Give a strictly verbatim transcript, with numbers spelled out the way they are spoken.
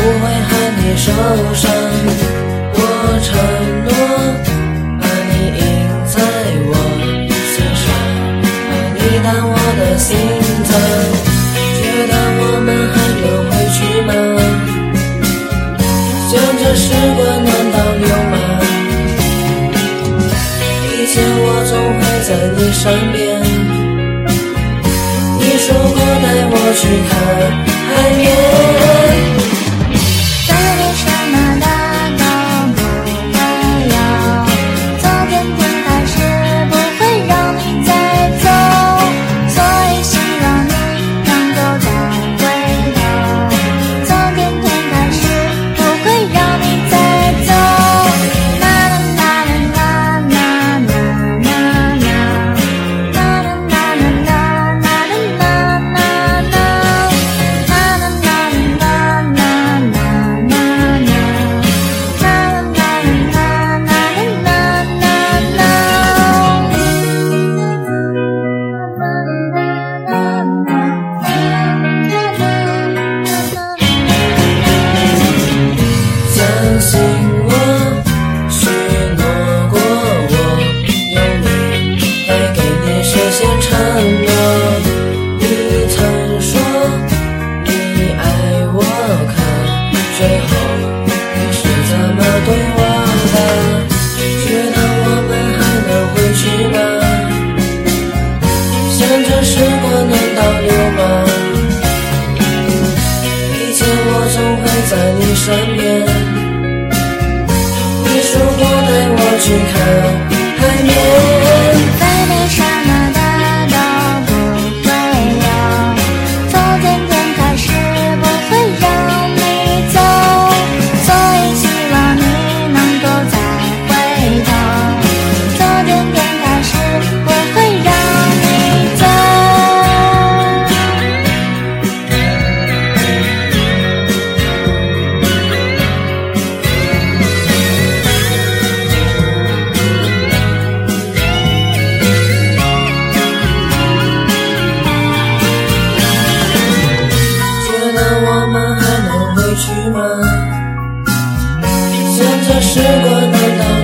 会害你受伤。我承诺把你印在我心上，把你当我的心脏。觉得我们还能回去吗？将这时光难倒流吗？以前我总会在你身边，你说过带我去看海边。在你身边，你说过带我去看海面。 再没什么的都不会有，从今天开始不会让你走，所以希望你能够再回头。从今天开始不会让你走。 去吗？现在时光难道